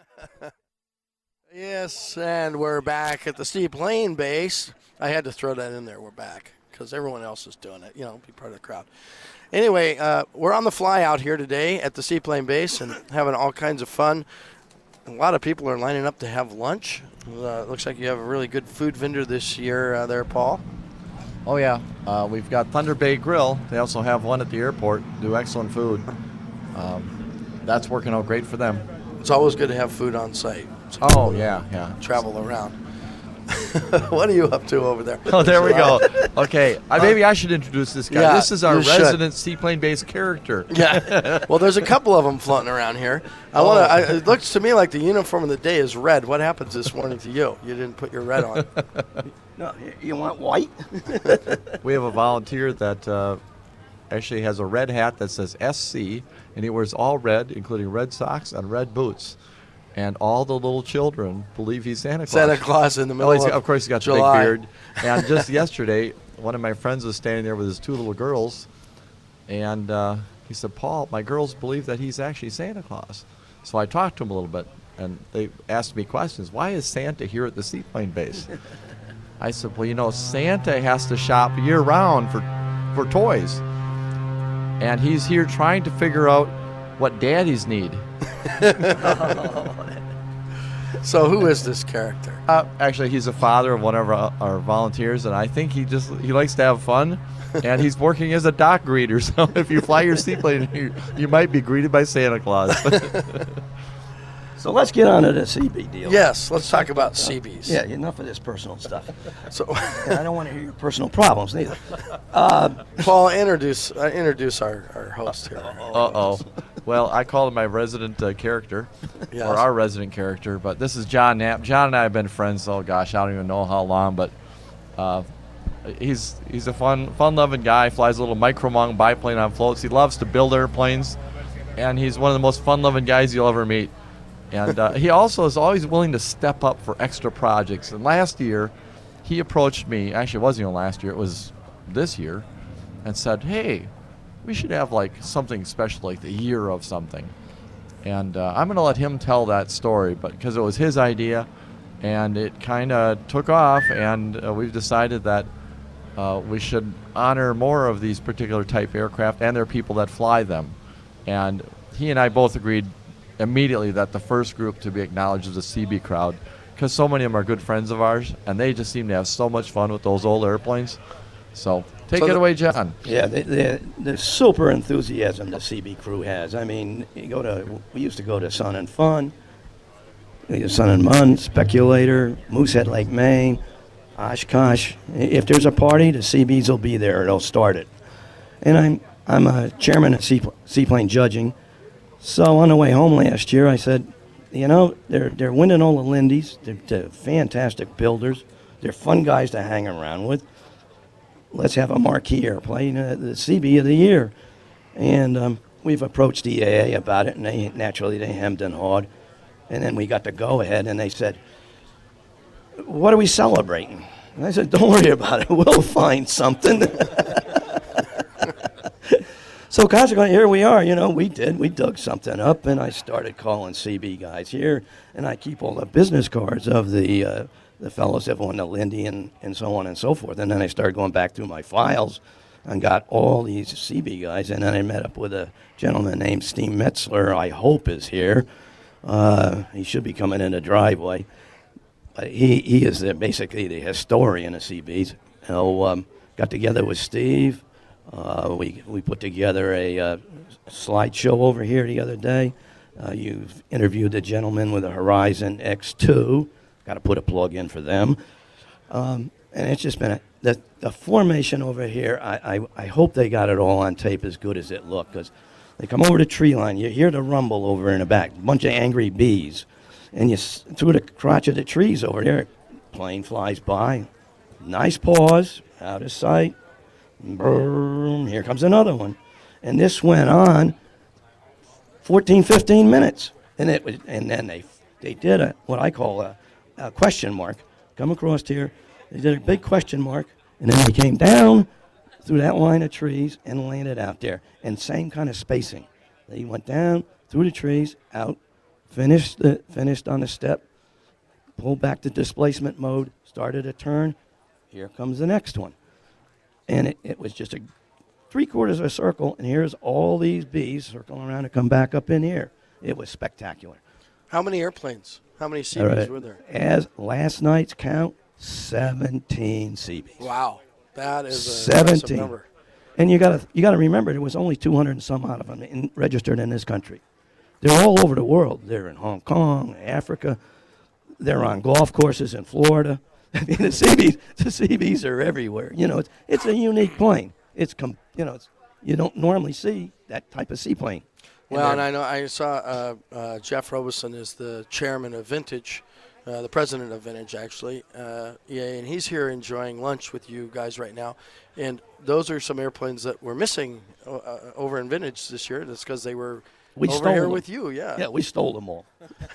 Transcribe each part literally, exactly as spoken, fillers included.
Yes, and we're back at the Seaplane base. I had to throw that in there. We're back because everyone else is doing it. You know, be part of the crowd. Anyway, uh, we're on the fly out here today at the Seaplane base and having all kinds of fun. A lot of people are lining up to have lunch. Uh, looks like you have a really good food vendor this year uh, there, Paul. Oh, yeah. Uh, we've got Thunder Bay Grill. They also have one at the airport, do excellent food. Um, that's working out great for them. It's always good to have food on site. So oh, yeah, yeah. Travel around. What are you up to over there? Oh, there we go. Okay, I, maybe I should introduce this guy. Yeah, this is our you should. resident seaplane-based character. Yeah. Well, there's a couple of them floating around here. I Oh. want to. It looks to me like the uniform of the day is red. What happens this morning to you? You didn't put your red on. No, you want white? We have a volunteer that uh, actually has a red hat that says S C, and he wears all red, including red socks and red boots. And all the little children believe he's Santa Claus. Santa Claus in the middle oh, he's, of of course, he's got July. the big beard. And just yesterday, one of my friends was standing there with his two little girls, and uh, he said, Paul, my girls believe that he's actually Santa Claus. So I talked to him a little bit, and they asked me questions. Why is Santa here at the seaplane base? I said, well, you know, Santa has to shop year-round for, for toys. And he's here trying to figure out what daddies need. So who is this character? Uh, actually, he's a father of one of our, our volunteers, and I think he just he likes to have fun. And he's working as a dock greeter, so if you fly your seaplane, you, you might be greeted by Santa Claus. So let's get on to the C B deal. Yes, let's talk about C Bs. Yeah, enough of this personal stuff. So, And I don't want to hear your personal problems neither. Uh, Paul, introduce uh, introduce our, our host here. Uh-oh. Well, I call him my resident uh, character, Yes. or our resident character, but this is John Knapp. John and I have been friends, oh gosh, I don't even know how long, but uh, he's he's a fun, fun-loving guy, flies a little Micromong biplane on floats. He loves to build airplanes, and he's one of the most fun-loving guys you'll ever meet. And uh, he also is always willing to step up for extra projects. And last year, he approached me, actually it wasn't even last year, it was this year, and said, hey, we should have like something special, like the year of something. And uh, I'm going to let him tell that story, but because it was his idea, and it kind of took off, and uh, we've decided that uh, we should honor more of these particular type aircraft and their people that fly them. And he and I both agreed immediately that the first group to be acknowledged is the C B crowd, because so many of them are good friends of ours, and they just seem to have so much fun with those old airplanes. So take So it the- away, John. yeah, the, the, the super enthusiasm the C B crew has. I mean, you go to we used to go to Sun and Fun, Sun and Mun, Speculator, Moosehead Lake, Maine, Oshkosh. If there's a party, the C Bs will be there. They'll start it. And I'm I'm a chairman of Seapl- Seaplane Judging. So on the way home last year, I said, you know, they're they're winning all the Lindy's. They're, they're fantastic builders. They're fun guys to hang around with. Let's have a marquee airplane, uh, the C B of the year. And um, we've approached the A A about it, and they naturally they hemmed and hawed. And then we got the go-ahead, and they said, what are we celebrating? And I said, don't worry about it. We'll find something. So consequently, here we are. You know, we did. We dug something up, and I started calling C B guys here, and I keep all the business cards of the uh, the fellows that won the Lindy and, and so on and so forth. And then I started going back through my files and got all these C B guys, and then I met up with a gentleman named Steve Metzler, I hope is here. Uh, he should be coming in the driveway. But he, he is the, basically the historian of C Bs. So, um, got together with Steve. Uh, we we put together a uh, slideshow over here the other day. Uh, you've interviewed the gentleman with a Horizon X two. Got to put a plug in for them. Um, and it's just been a, the the formation over here. I, I I hope they got it all on tape as good as it looked, because they come over the tree line. You hear the rumble over in the back. A bunch of angry bees, and you s- through the crotch of the trees over there. Plane flies by. Nice pause, out of sight. Boom, here comes another one. And this went on fourteen, fifteen minutes. And it was, and then they they did a what I call a, a question mark. Come across here, they did a big question mark, and then they came down through that line of trees and landed out there. And same kind of spacing. They went down through the trees, out, finished the, finished on the step, pulled back to displacement mode, started a turn. Here comes the next one. And it, it was just a three quarters of a circle, and here's all these bees circling around to come back up in here. It was spectacular. How many airplanes? How many C Bs All right. were there? As last night's count, seventeen C Bs. Wow, that is a seventeen. impressive number. And you got to you got to remember, there was only two hundred and some odd of them in, registered in this country. They're all over the world. They're in Hong Kong, Africa. They're on golf courses in Florida. I mean, the C Bs, the C Bs are everywhere. You know, it's it's a unique plane. It's com, you know, it's, you don't normally see that type of seaplane. Well, and I know I saw uh, uh, Jeff Robeson is the chairman of Vintage, uh, the president of Vintage, actually. Uh, yeah, and he's here enjoying lunch with you guys right now. And those are some airplanes that were missing uh, over in Vintage this year. That's because they were We over stole here them. with you. Yeah. Yeah, we stole them all.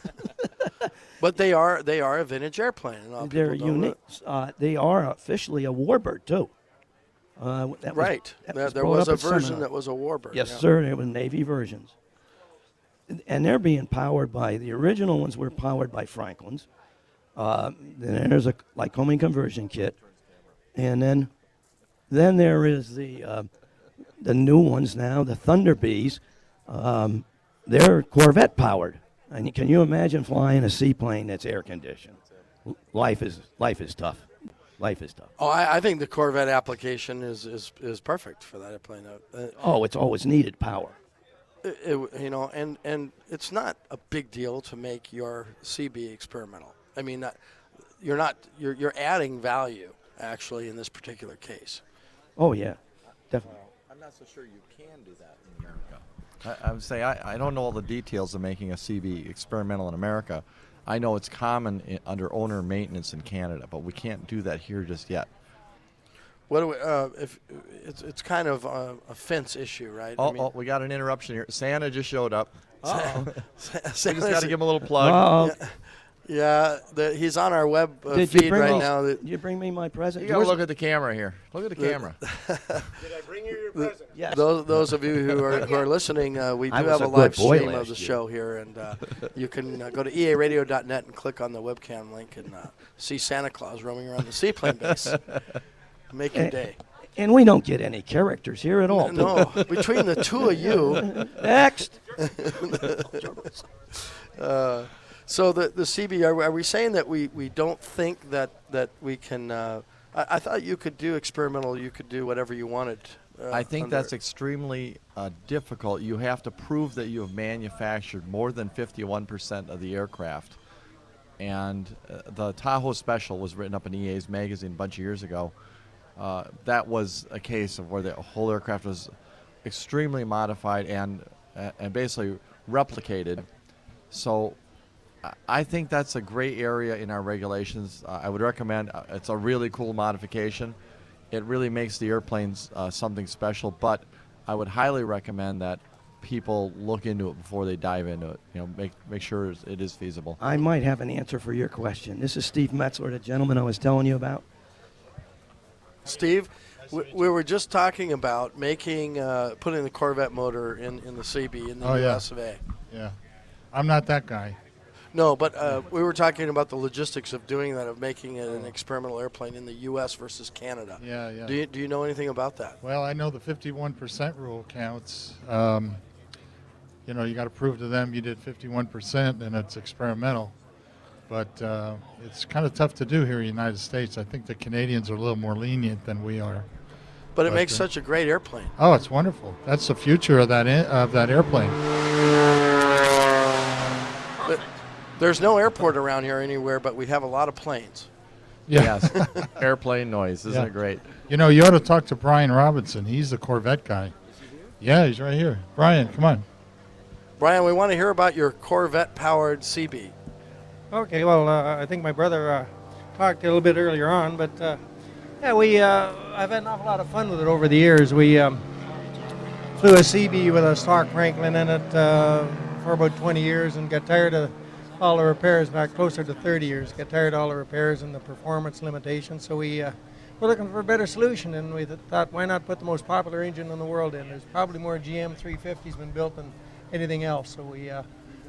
But they are they are a vintage airplane. And a lot of They're people don't know unique. Uh, they are officially a warbird too. Uh, that was- Right. that There, was there brought was up a at version seminar. that was a Warbird. Yes, yeah. sir. There were Navy versions. And- And they're being powered by, the original ones were powered by Franklin's. Uh, then there's a Lycoming conversion kit. And then then there is the uh, the new ones now, the Thunder Bees. Um, they're Corvette powered. And can you imagine flying a seaplane that's air conditioned? L- Life is life is tough. Life is tough. Oh, I, I think the Corvette application is, is, is perfect for that airplane. Uh, Oh, it's always needed power. it, it, you know, and, and it's not a big deal to make your C B experimental. I mean, not, you're not you're you're adding value actually in this particular case. Oh yeah, definitely. I'm not so sure you can do that in America. I, I would say I, I don't know all the details of making a C B experimental in America. I know it's common I, under owner maintenance in Canada, but we can't do that here just yet. What do we, uh, if it's it's kind of a, a fence issue, right? Oh, I mean, oh, we got an interruption here. Santa just showed up. Sa- We Sa- just got to give him a little plug. Oh, yeah, the, he's on our web uh, did you feed bring right me, now. That, Did you bring me my present? You got to Yours- look at the camera here. Look at the camera. Did I bring you your present? Yes. Those, those of you who are, who are listening, uh, we do I was have a, a good live boy stream of last the year. show here, and uh, you can uh, go to E A radio dot net and click on the webcam link and uh, see Santa Claus roaming around the seaplane base. Make your day. And we don't get any characters here at all. No, between the two of you. Next. Uh, so the the C B, are, we- are we saying that we, we don't think that, that we can, uh, I, I thought you could do experimental, you could do whatever you wanted. Uh, I think under that's it. extremely uh, difficult. You have to prove that you have manufactured more than fifty-one percent of the aircraft. And uh, the Tahoe Special was written up in E A's magazine a bunch of years ago. Uh, that was a case of where the whole aircraft was extremely modified and uh, and basically replicated. So I- I think that's a gray area in our regulations. Uh, I would recommend uh, it's a really cool modification. It really makes the airplanes uh, something special, but I would highly recommend that people look into it before they dive into it. You know, make make sure it is feasible. I might have an answer for your question. This is Steve Metzler, the gentleman I was telling you about. Steve, we, we were just talking about making, uh, putting the Corvette motor in, in the C B in the Oh, U yeah. S of A. Yeah. I'm not that guy. No, but uh, we were talking about the logistics of doing that, of making it an experimental airplane in the U S versus Canada. Yeah, yeah. Do you, do you know anything about that? Well, I know the fifty-one percent rule counts. Um, you know, you got to prove to them you did fifty-one percent and it's experimental. But uh, it's kind of tough to do here in the United States. I think the Canadians are a little more lenient than we are. But it But, makes uh, such a great airplane. Oh, it's wonderful. That's the future of that in, of that airplane. But there's no airport around here anywhere, but we have a lot of planes. Yeah. Yes, airplane noise, isn't Yeah. it great? You know, you ought to talk to Brian Robinson. He's the Corvette guy. Yeah, he's right here. Brian, come on. Brian, we want to hear about your Corvette-powered C B. Okay, well, uh, I think my brother uh, talked a little bit earlier on, but uh, yeah, we uh, I've had an awful lot of fun with it over the years. We um, flew a C B with a stock Franklin in it uh, for about twenty years and got tired of all the repairs, back closer to thirty years, got tired of all the repairs and the performance limitations. So we uh, we're looking for a better solution, and we th- thought, why not put the most popular engine in the world in? There's probably more G M three fifties been built than anything else. So we uh,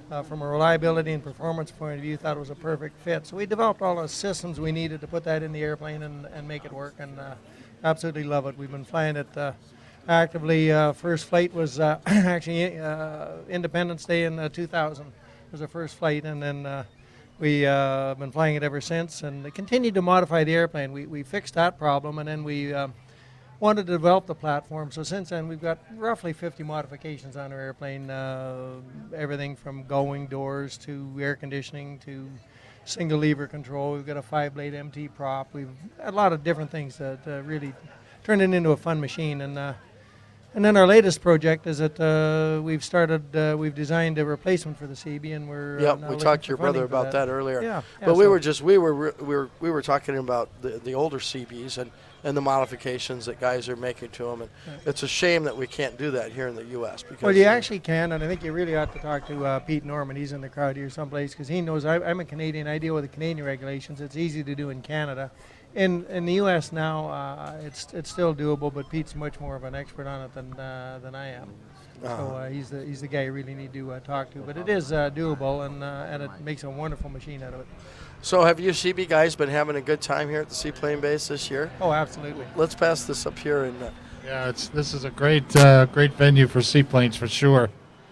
uh, from a reliability and performance point of view, thought it was a perfect fit. So we developed all the systems we needed to put that in the airplane and, and make it work, and uh, absolutely love it. We've been flying it uh, actively. Uh, first flight was uh, actually uh, Independence Day in uh, two thousand. Was the first flight, and then uh, we uh, been flying it ever since, and continued to modify the airplane. We we fixed that problem, and then we uh, wanted to develop the platform. So since then, we've got roughly fifty modifications on our airplane. Uh, everything from going doors to air conditioning to single lever control. We've got a five-blade M T prop. We've a lot of different things that uh, really turned it into a fun machine. And uh, And then our latest project is that uh, we've started, uh, we've designed a replacement for the C B, and we're. Yep, uh, now we looking talked to for your brother funding for about that, earlier. Yeah, yeah, but we so- were just we were re- we were we were talking about the the older C Bs and and the modifications that guys are making to them, and it's a shame that we can't do that here in the U S because. Well, you uh, actually can, and I think you really ought to talk to uh, Pete Norman. He's in the crowd here someplace because he knows. I, I'm a Canadian. I deal with the Canadian regulations. It's easy to do in Canada. In in the U S now, uh, it's it's still doable, but Pete's much more of an expert on it than uh, than I am. So uh, he's the he's the guy you really need to uh, talk to. But it is uh, doable, and uh, and it makes a wonderful machine out of it. So have you C B guys been having a good time here at the Seaplane Base this year? Oh, absolutely. Let's pass this up here and. Uh, Yeah, it's this is a great uh, great venue for seaplanes for sure.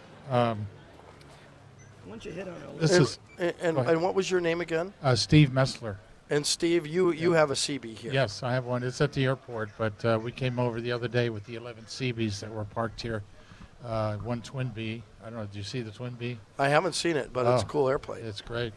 Um, Once you hit on it, this and, is and, and, go ahead. and what was your name again? uh, Steve Messler. And Steve, you you have a C B here. Yes, I have one. It's at the airport, but uh, we came over the other day with the eleven C Bs that were parked here. Uh, one Twin B. I don't know. Did you see the Twin B? I haven't seen it, but it's a Oh, cool airplane. It's great.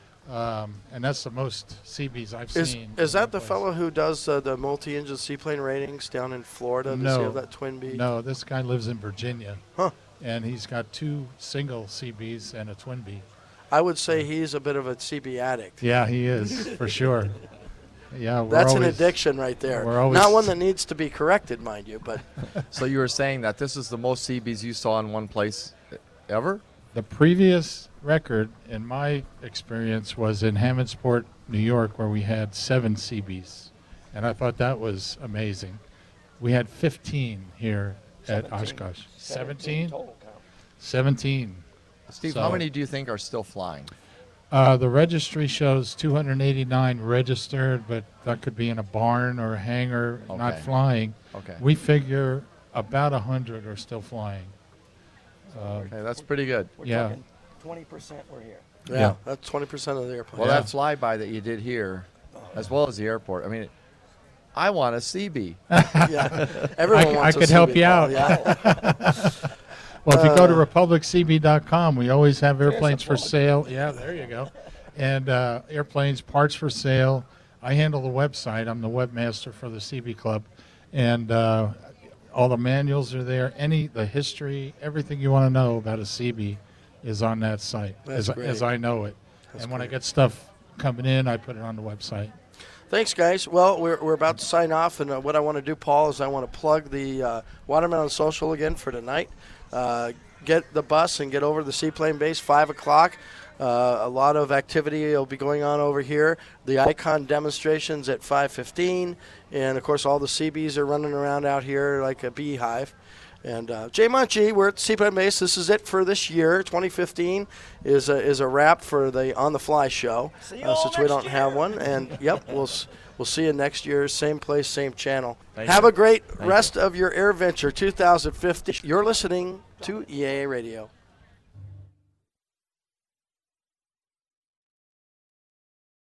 Um, and that's the most C Bs I've Is seen. is in that the one place. fellow who does uh, the multi-engine seaplane ratings down in Florida? Does he No. have that Twin B? No, this guy lives in Virginia. Huh. And he's got two single C Bs and a Twin B. I would say he's a bit of a C B addict. Yeah, he is, for sure. Yeah, we're That's always, an addiction right there. we're always- Not one that needs to be corrected, mind you, but So you were saying that this is the most C Bs you saw in one place ever? The previous record, in my experience, was in Hammondsport, New York, where we had seven C Bs. And I thought that was amazing. We had fifteen here at Oshkosh. seventeen? total count. seventeen. Steve, So- how many do you think are still flying? Uh, the registry shows two hundred eighty-nine registered, but that could be in a barn or a hangar, not Okay. flying. Okay. We figure about one hundred are still flying. Okay, that's pretty good. We're Yeah. talking twenty percent we're here. yeah, Yeah. that's twenty percent of the airplane. Well, Yeah. that flyby that you did here, as well as the airport. I mean, I want a C B. yeah, everyone I c- wants I a could help C B you ball, out. Yeah. Well, if you go to Uh, republic c b dot com, we always have airplanes for plug. sale. Yeah, there you go. And uh, airplanes, parts for sale. I handle the website. I'm the webmaster for the C B Club. And uh, all the manuals are there. Any, the history, everything you want to know about a C B is on that site, That's as, great. as I know it. That's and when I great. get stuff coming in, I put it on the website. Thanks, guys. Well, we're, we're about to sign off, and uh, what I want to do, Paul, is I want to plug the uh, Watermelon Social again for tonight. Uh, get the bus and get over to the Seaplane Base, five o'clock. Uh, a lot of activity will be going on over here. The Icon demonstrations at five fifteen, and, of course, all the C Bs are running around out here like a beehive. And uh, Jay Munchie, we're at the Seaplane Base. This is it for this year. twenty fifteen is a, is a wrap for the On the Fly show, See you uh, all since we next don't have year. one. And yep, we'll s- we'll see you next year, same place, same channel. Thank have you. a great Thank rest of your Air Venture two thousand fifteen. You're listening to E A A Radio.